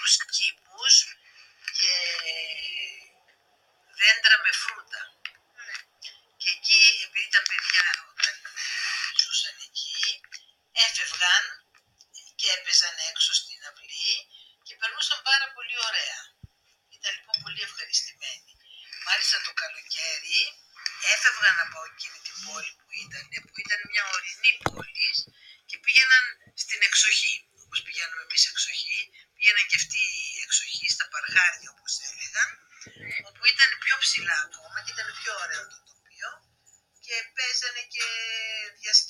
μικρούς κήπους και δέντρα με φρούτα. Και εκεί, επειδή ήταν παιδιά όταν ζούσαν εκεί, έφευγαν και έπαιζαν έξω στην αυλή και περνούσαν πάρα πολύ ωραία. Ήταν λοιπόν πολύ ευχαριστημένοι. Μάλιστα το καλοκαίρι έφευγαν από εκείνη την πόλη που ήταν μια ορεινή πόλη και πήγαιναν στην εξοχή. Όπως πηγαίνουμε εμείς εξοχή, πήγαιναν και αυτοί οι εξοχοί στα παρχάρια όπως έλεγαν, όπου ήταν πιο ψηλά ακόμα και ήταν πιο ωραίο το τοπίο και παίζανε και